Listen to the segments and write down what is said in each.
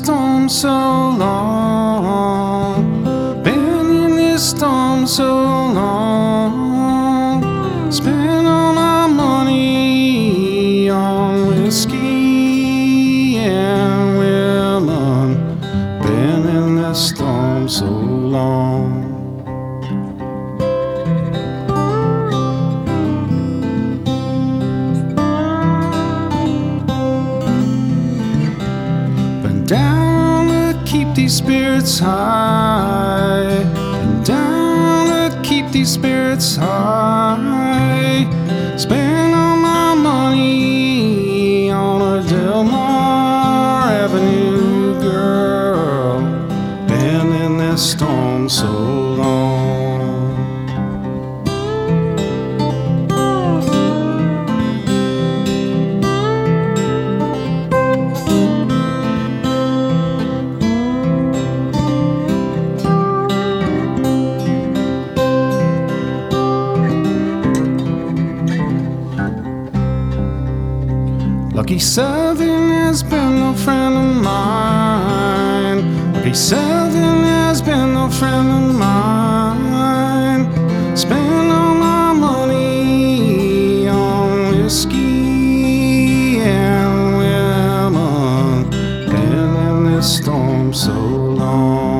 storm so long, been in this storm so long, spent all my money on whiskey and women, been in this storm so long. Down to keep these spirits high, and down to keep these spirits high. Spend all my money on a Delmar Avenue girl, been in this storm so long. Lucky Southern has been no friend of mine. Lucky Southern has been no friend of mine. Spend all my money on whiskey and women, been in this storm so long.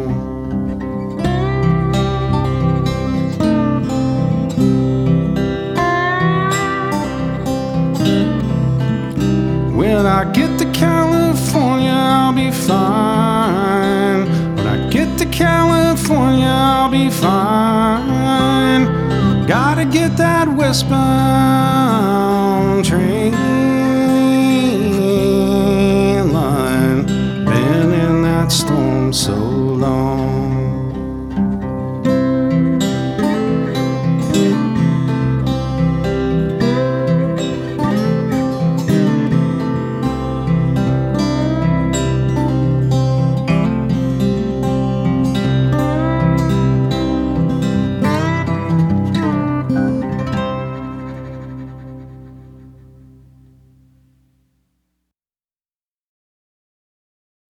When I get to California, I'll be fine. When I get to California, I'll be fine. Gotta get that westbound train.